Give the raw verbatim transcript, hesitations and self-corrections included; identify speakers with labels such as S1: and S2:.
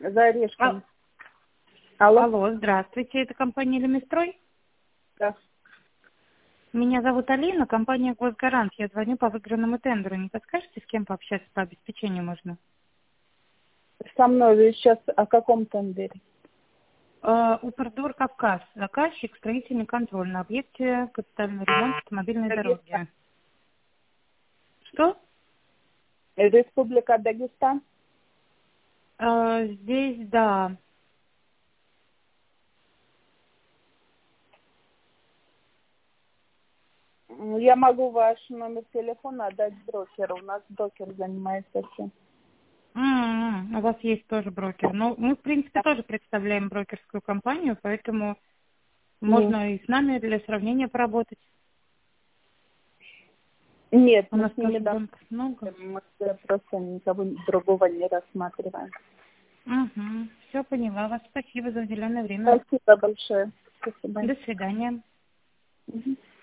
S1: За Орешком.
S2: А-
S1: Алло?
S2: Алло, здравствуйте, это компания «Лемистрой».
S1: Да.
S2: Меня зовут Алина, компания «Госгарант». Я звоню по выигранному тендеру. Не подскажете, с кем пообщаться по обеспечению можно?
S1: Со мной вы сейчас о каком тендере?
S2: Э, Упордор Кавказ. Заказчик, строительный контроль на объекте капитальный ремонт автомобильной
S1: Дагестан.
S2: дороги. Что?
S1: Республика Дагестан.
S2: Э, Здесь, да.
S1: Я могу ваш номер телефона отдать брокеру. У нас брокер занимается всем.
S2: М, У вас есть тоже брокер. Ну, мы, в принципе, тоже представляем брокерскую компанию, поэтому
S1: М.
S2: можно и с нами для сравнения поработать.
S1: Нет,
S2: У
S1: мы
S2: нас
S1: с ними
S2: тоже
S1: да,
S2: банков много.
S1: мы просто никого другого не рассматриваем.
S2: Угу. Все поняла вас. Спасибо за уделенное время.
S1: Спасибо большое. Спасибо.
S2: До свидания.
S1: Мгм.